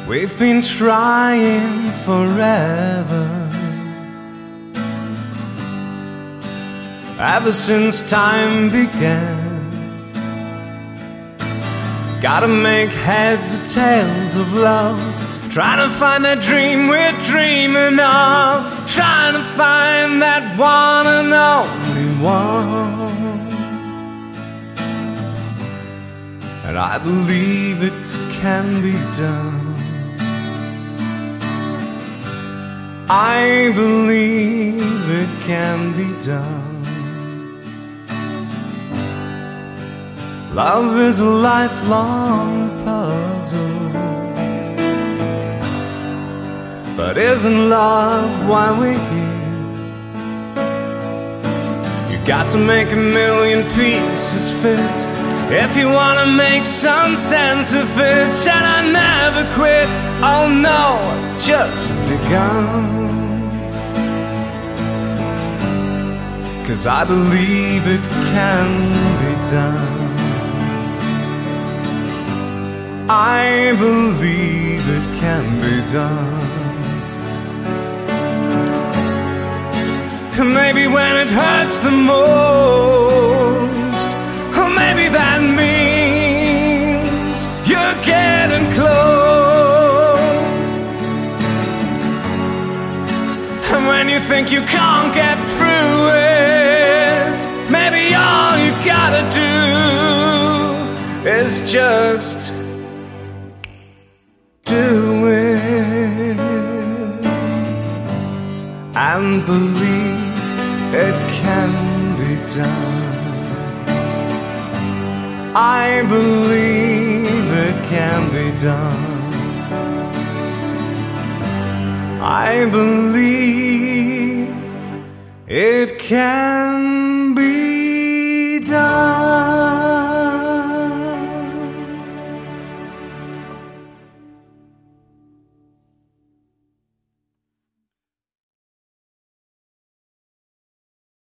We've been trying forever, ever since time began. Gotta make heads or tails of love, trying to find that dream we're dreaming of, trying to find that one and only one. And I believe it can be done. I believe it can be done. Love is a lifelong puzzle, but isn't love why we're here? You got to make a million pieces fit if you wanna make some sense of it. And I never quit, oh no, I've just begun. 'Cause I believe it can be done. I believe it can be done. And maybe when it hurts the most, or maybe that means you're getting close. And when you think you can't get through it, maybe all you gotta do is just do it and believe it can be done. I believe it can be done. I believe it can